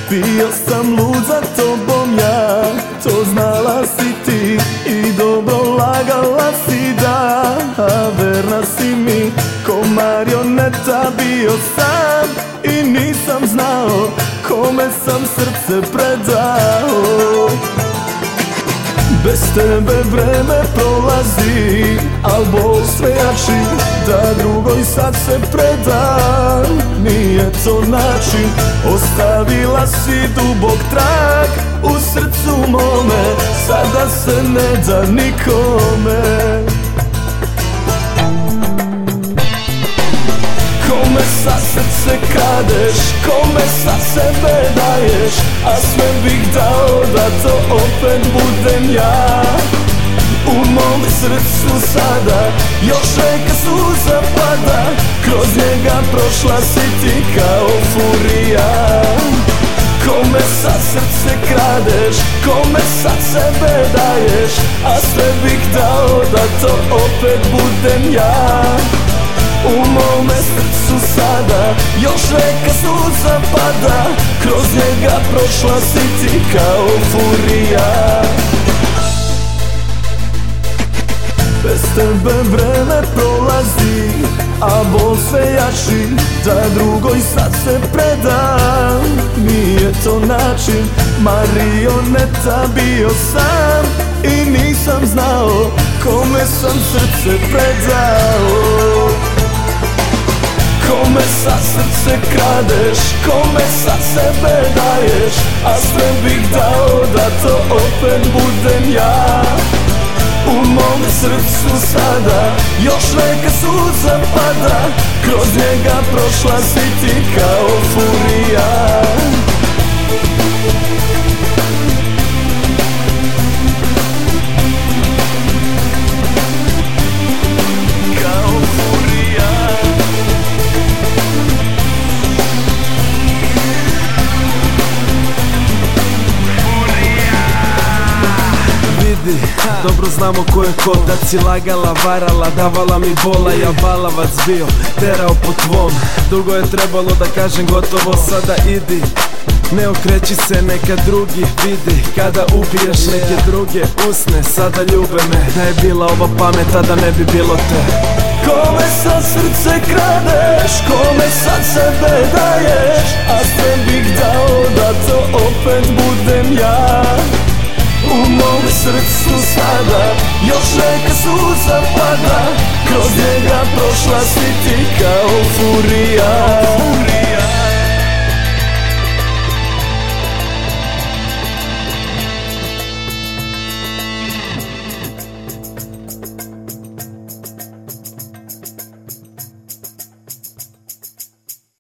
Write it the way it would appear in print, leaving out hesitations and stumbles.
Bio sam lud za tobom ja, to znala si ti i dobro lagala si da, a verna si mi ko marioneta. Bio sam i nisam znao kome sam srce predao. Bez tebe vreme prolazi, al bol sve jači, da drugoj sad se predam. Nije to način, ostavila si dubok trag u srcu mome, sada se ne da nikome. Kome sad srce kradeš, kome sad sebe daješ, a sve bih dao da to opet budem ja. U mom srcu sada još neka suza pada, kroz njega prošla si ti kao furija. Kome sad srce kradeš, kome sad sebe daješ, a sve bih dao da to opet budem ja. U mome srcu sada još neka suza pada, kroz njega prošla si ti kao furija. Bez tebe vreme prolazi, a bol sve jači, da drugoj sad se predam. Nije to način, marioneta bio sam i nisam znao kome sam srce predao. Kome sad srce kradeš, kome sad sebe daješ, a sve bih dao da to opet budem ja. U mom srcu sada još neka suza pada, kroz njega prošla si ti kao furija. Dobro znamo ko je ko, da si lagala, varala, davala mi bola, ja balavac bio, terao po tvom. Dugo je trebalo da kažem gotovo, sada idi, ne okreći se, neka drugi vidi. Kada ubiješ neke druge usne, sada ljube me. Da je bila ova pamet, tada ne bi bilo te. Kome sad srce kradeš, kome sad sebe daješ, a sve bih dao da to opet budem ja. U mom srcu sada još neka suza pada, kroz njega prošla si ti kao furija.